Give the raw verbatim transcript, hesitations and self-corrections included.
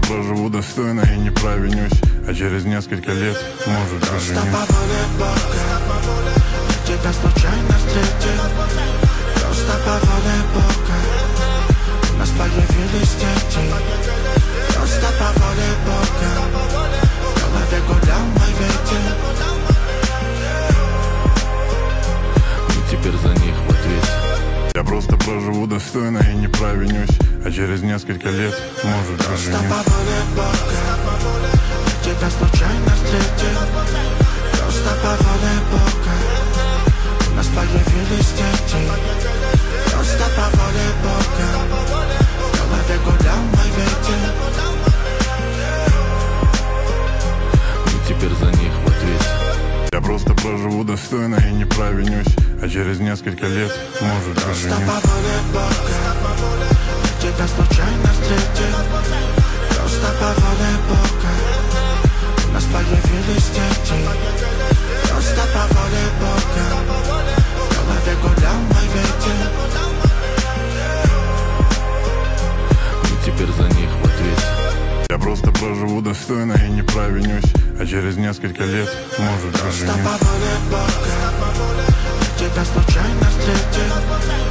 проживу достойно и не провинюсь, а через несколько лет, может, Просто поженюсь. по воле Бога я тебя случайно встретил. Просто по воле Бога у нас появились дети. Просто по воле Бога в голове гулял мой ветер. Мы теперь за них в ответе. Я просто проживу достойно и не провинюсь, а через несколько лет, может, Просто поженюсь. по воле Бога я тебя случайно встретил. Просто по воле Бога у нас появились дети. Просто по воле Бога в голове гулял мой ветер. Мы теперь за них в ответе. Я просто проживу достойно и не провинюсь, а через несколько лет, может, Просто поженюсь. по воле Бога я тебя случайно встретил. Просто по воле Бога у нас появились дети. Просто по воле Бога в голове гулял мой ветер. Мы теперь за них в ответе. Я просто проживу достойно и не провинюсь, а через несколько лет, может, Просто поженюсь. по воле Бога я тебя случайно встретил.